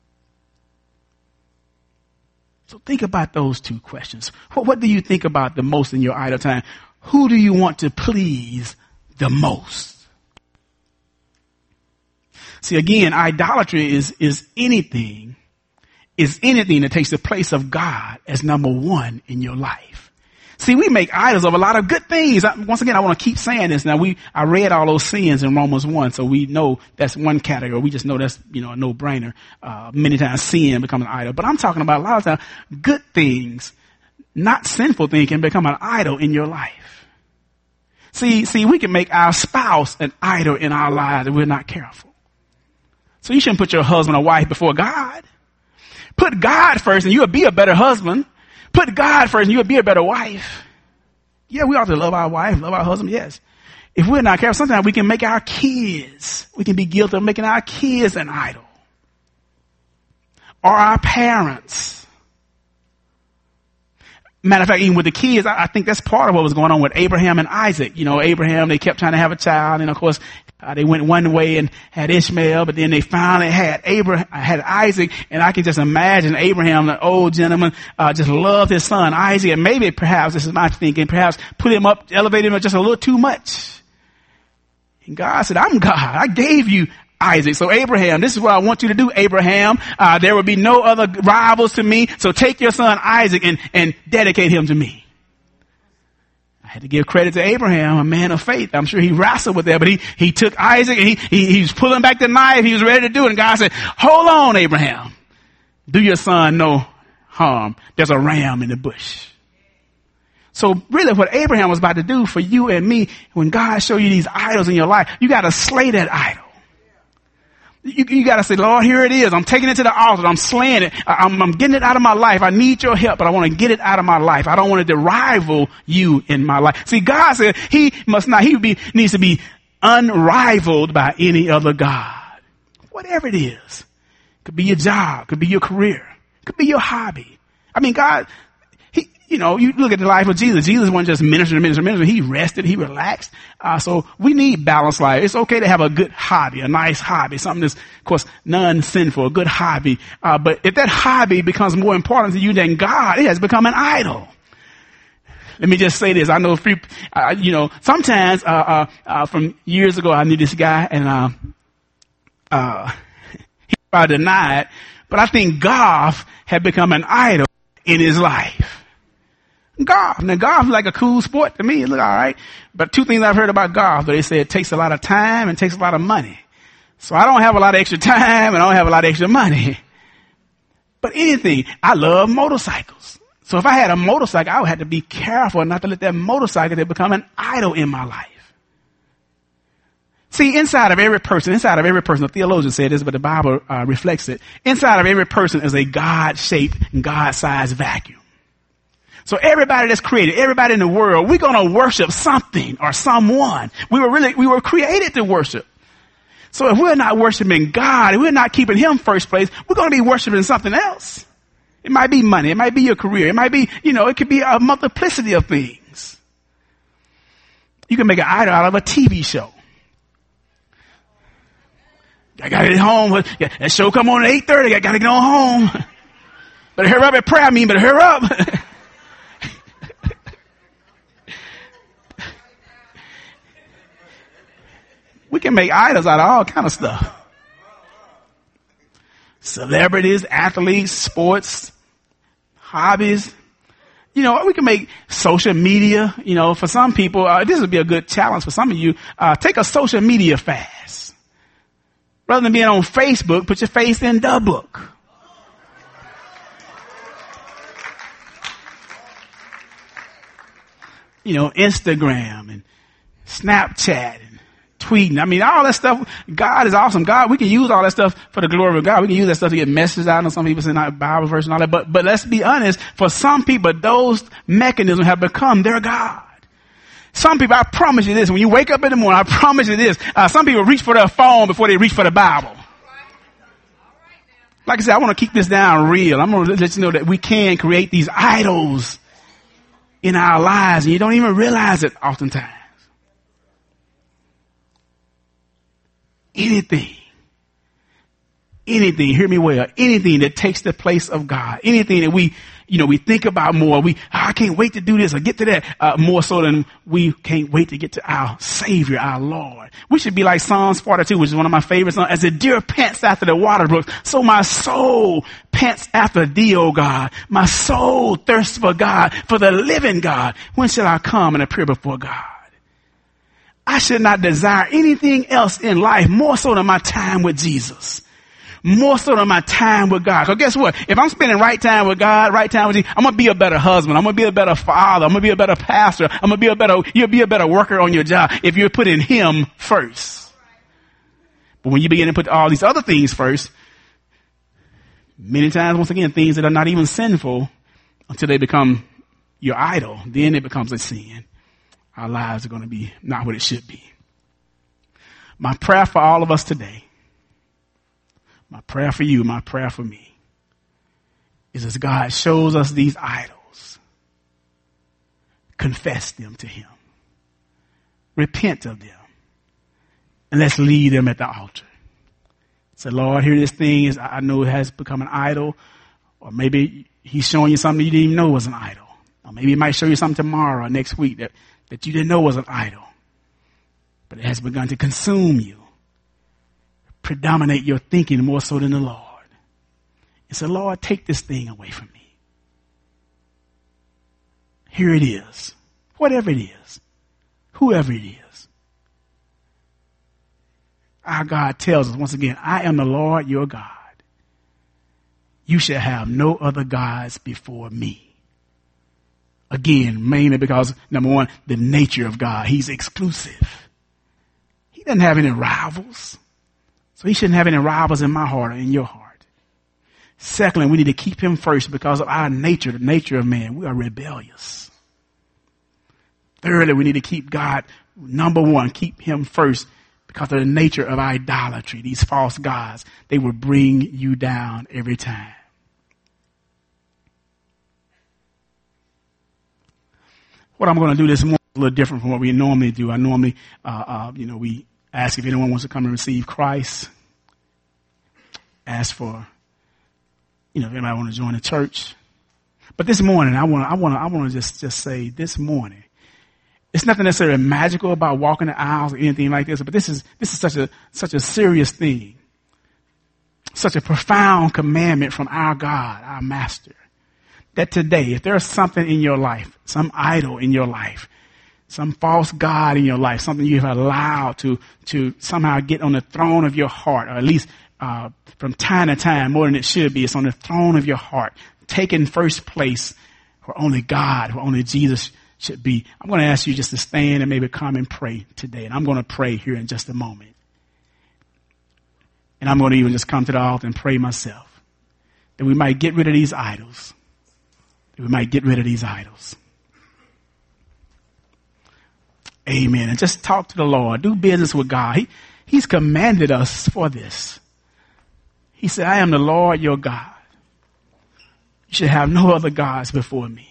So think about those 2 questions. What do you think about the most in your idle time? Who do you want to please the most? See, again, idolatry is anything that takes the place of God as number 1 in your life. See, we make idols of a lot of good things. Once again, I want to keep saying this. Now, I read all those sins in Romans 1, so we know that's one category. We just know that's, a no-brainer. Many times sin becomes an idol. But I'm talking about a lot of times good things, not sinful things, can become an idol in your life. See, we can make our spouse an idol in our lives if we're not careful. So you shouldn't put your husband or wife before God. Put God first and you'll be a better husband. Put God first and you'll be a better wife. Yeah, we ought to love our wife, love our husband, yes. If we're not careful, sometimes we can make our kids, we can be guilty of making our kids an idol. Or our parents. Matter of fact, even with the kids, I think that's part of what was going on with Abraham and Isaac. Abraham, they kept trying to have a child, and of course, they went one way and had Ishmael, but then they finally had Isaac, and I can just imagine Abraham, the old gentleman, just loved his son Isaac, and maybe perhaps, this is my thinking, perhaps put him up, elevated him just a little too much. And God said, I'm God. I gave you Isaac. So Abraham, this is what I want you to do, Abraham. There will be no other rivals to me. So take your son Isaac and dedicate him to me. I had to give credit to Abraham, a man of faith. I'm sure he wrestled with that, but he took Isaac and he was pulling back the knife. He was ready to do it. And God said, hold on, Abraham. Do your son no harm. There's a ram in the bush. So really what Abraham was about to do for you and me, when God showed you these idols in your life, you got to slay that idol. You got to say, Lord, here it is. I'm taking it to the altar. I'm slaying it. I'm getting it out of my life. I need your help, but I want to get it out of my life. I don't want it to rival you in my life. See, God said he needs to be unrivaled by any other God. Whatever it is. Could be your job. Could be your career. It could be your hobby. I mean, God, you look at the life of Jesus. Jesus wasn't just minister. He rested. He relaxed. So we need balanced life. It's okay to have a good hobby, a nice hobby, something that's, of course, non-sinful, a good hobby. But if that hobby becomes more important to you than God, it has become an idol. Let me just say this. I know, sometimes, from years ago, I knew this guy and, he probably denied, but I think golf had become an idol in his life. Golf. Now, golf is like a cool sport to me. It look all right. But two things I've heard about golf, they say it takes a lot of time and takes a lot of money. So I don't have a lot of extra time and I don't have a lot of extra money. But anything, I love motorcycles. So if I had a motorcycle, I would have to be careful not to let that motorcycle become an idol in my life. See, inside of every person, the theologian said this, but the Bible reflects it. Inside of every person is a God-shaped and God-sized vacuum. So everybody that's created, everybody in the world, we're going to worship something or someone. We were created to worship. So if we're not worshiping God, if we're not keeping him first place, we're going to be worshiping something else. It might be money. It might be your career. It might be, it could be a multiplicity of things. You can make an idol out of a TV show. I got to get home. That show come on at 8:30. I got to get on home. Better hurry up at prayer meeting. Better hurry up. We can make idols out of all kind of stuff. Celebrities, athletes, sports, hobbies. We can make social media, for some people, this would be a good challenge for some of you. Take a social media fast. Rather than being on Facebook, put your face in the book. Instagram and Snapchat and tweeting. I mean, all that stuff. God is awesome. God, we can use all that stuff for the glory of God. We can use that stuff to get messages out. I know some people say not Bible verse and all that, but let's be honest. For some people, those mechanisms have become their God. Some people, I promise you this, when you wake up in the morning, I promise you this, some people reach for their phone before they reach for the Bible. Like I said, I want to keep this down real. I'm going to let you know that we can create these idols in our lives, and you don't even realize it oftentimes. Anything, hear me well, anything that takes the place of God, anything that we think about more, I can't wait to do this or get to that, more so than we can't wait to get to our Savior, our Lord. We should be like Psalms 42, which is one of my favorite songs. As the deer pants after the water brook, so my soul pants after thee, O God. My soul thirsts for God, for the living God. When shall I come and appear before God? I should not desire anything else in life more so than my time with Jesus. More so than my time with God. So guess what? If I'm spending right time with God, right time with Jesus, I'm going to be a better husband. I'm going to be a better father. I'm going to be a better pastor. You'll be a better worker on your job if you're putting him first. But when you begin to put all these other things first, many times, once again, things that are not even sinful until they become your idol, then it becomes a sin. Our lives are going to be not what it should be. My prayer for all of us today, my prayer for you, my prayer for me, is as God shows us these idols, confess them to him, repent of them, and let's leave them at the altar. Say, Lord, here this thing is, I know it has become an idol, or maybe he's showing you something you didn't even know was an idol. Or maybe he might show you something tomorrow or next week that you didn't know was an idol. But it has begun to consume you, predominate your thinking more so than the Lord. And say, Lord, take this thing away from me. Here it is. Whatever it is. Whoever it is. Our God tells us once again, I am the Lord your God. You shall have no other gods before me. Again, mainly because, number one, the nature of God. He's exclusive. He doesn't have any rivals. So he shouldn't have any rivals in my heart or in your heart. Secondly, we need to keep him first because of our nature, the nature of man. We are rebellious. Thirdly, we need to keep God, number one, keep him first because of the nature of idolatry. These false gods, they will bring you down every time. What I'm going to do this morning is a little different from what we normally do. I normally, we ask if anyone wants to come and receive Christ. Ask for, if anybody want to join the church. But this morning, I want to just say this morning, it's nothing necessarily magical about walking the aisles or anything like this, but this is such a serious thing, such a profound commandment from our God, our Master, that today, if there's something in your life, some idol in your life, some false god in your life, something you have allowed to somehow get on the throne of your heart, or at least from time to time, more than it should be, it's on the throne of your heart, taking first place where only God, where only Jesus should be. I'm going to ask you just to stand and maybe come and pray today. And I'm going to pray here in just a moment. And I'm going to even just come to the altar and pray myself, that we might get rid of these idols. That we might get rid of these idols. Amen. And just talk to the Lord. Do business with God. He's commanded us for this. He said, I am the Lord your God. You should have no other gods before me.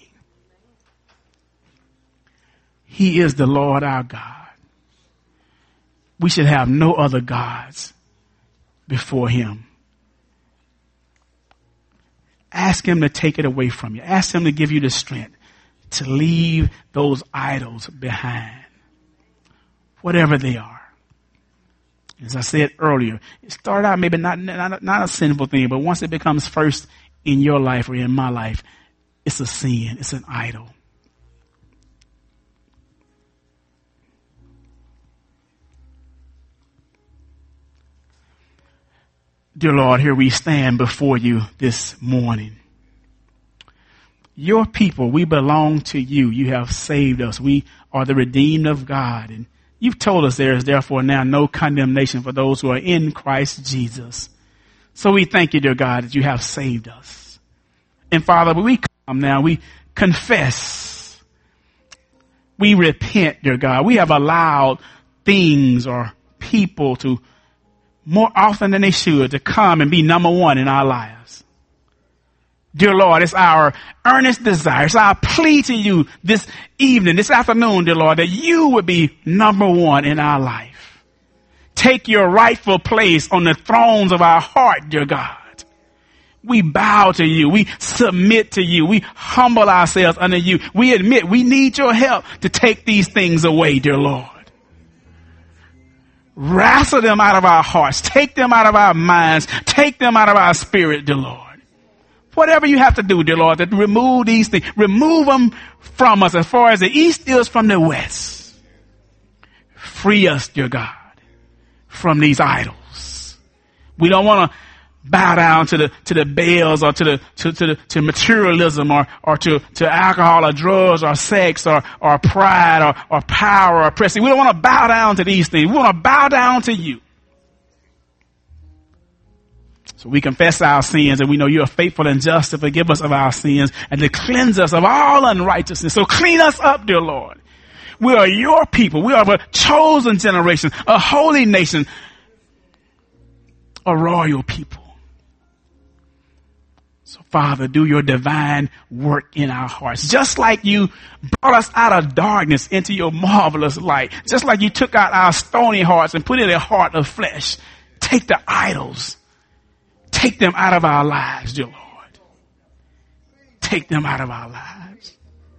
He is the Lord our God. We should have no other gods before him. Ask him to take it away from you. Ask him to give you the strength to leave those idols behind, whatever they are. As I said earlier, it started out maybe not a sinful thing, but once it becomes first in your life or in my life, it's a sin. It's an idol. Dear Lord, here we stand before you this morning. Your people, we belong to you. You have saved us. We are the redeemed of God. And you've told us there is therefore now no condemnation for those who are in Christ Jesus. So we thank you, dear God, that you have saved us. And Father, we come now, we confess, we repent, dear God. We have allowed things or people to more often than they should to come and be number one in our lives. Dear Lord, it's our earnest desire, it's our plea to you this evening, this afternoon, dear Lord, that you would be number one in our life. Take your rightful place on the thrones of our heart, dear God. We bow to you. We submit to you. We humble ourselves under you. We admit we need your help to take these things away, dear Lord. Wrestle them out of our hearts. Take them out of our minds. Take them out of our spirit, dear Lord. Whatever you have to do, dear Lord, to remove these things. Remove them from us as far as the east is from the west. Free us, dear God, from these idols. We don't want to bow down to the Baals or to materialism or to alcohol or drugs or sex or pride or power or prestige. We don't want to bow down to these things. We want to bow down to you. So we confess our sins, and we know you are faithful and just to forgive us of our sins and to cleanse us of all unrighteousness. So clean us up, dear Lord. We are your people. We are a chosen generation, a holy nation, a royal people. So, Father, do your divine work in our hearts. Just like you brought us out of darkness into your marvelous light. Just like you took out our stony hearts and put in a heart of flesh. Take the idols. Take them out of our lives, dear Lord. Take them out of our lives.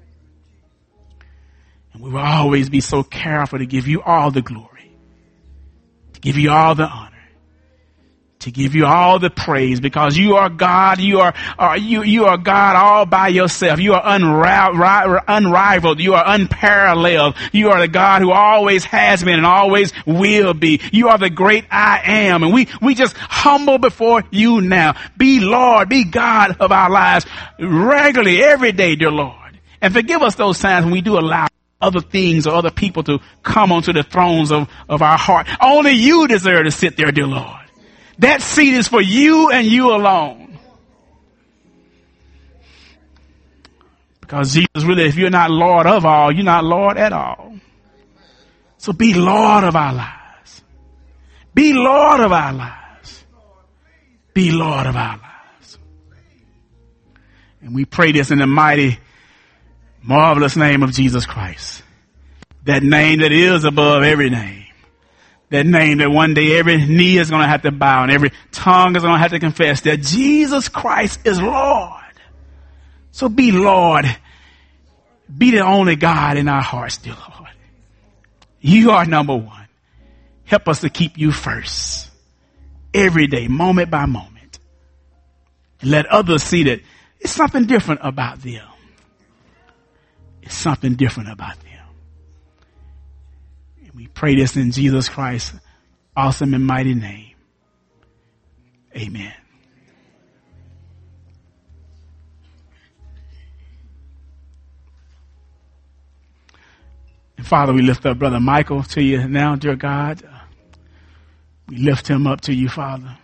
And we will always be so careful to give you all the glory. To give you all the honor. To give you all the praise, because you are God. You are God all by yourself. You are unrivaled. You are unparalleled. You are the God who always has been and always will be. You are the great I am. And we just humble before you now. Be Lord, be God of our lives regularly, every day, dear Lord. And forgive us those times when we do allow other things or other people to come onto the thrones of our heart. Only you deserve to sit there, dear Lord. That seat is for you and you alone. Because Jesus, really, if you're not Lord of all, you're not Lord at all. So be Lord of our lives. Be Lord of our lives. Be Lord of our lives. And we pray this in the mighty, Marvelous name of Jesus Christ. That name that is above every name. That name that one day every knee is going to have to bow and every tongue is going to have to confess that Jesus Christ is Lord. So be Lord. Be the only God in our hearts, dear Lord. You are number one. Help us to keep you first. Every day, moment by moment. And let others see that it's something different about them. It's something different about them. And we pray this in Jesus Christ's awesome and mighty name. Amen. And Father, we lift up Brother Michael to you now, dear God. We lift him up to you, Father.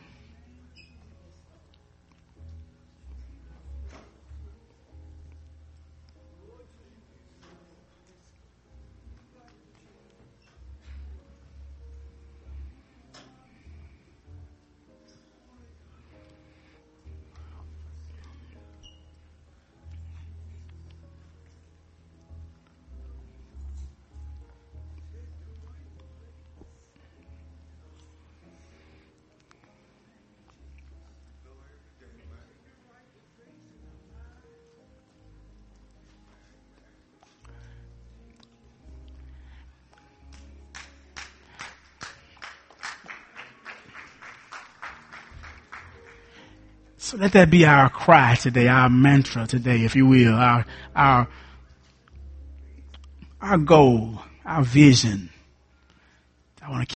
So let that be our cry today, our mantra today, if you will, our goal, our vision. I want to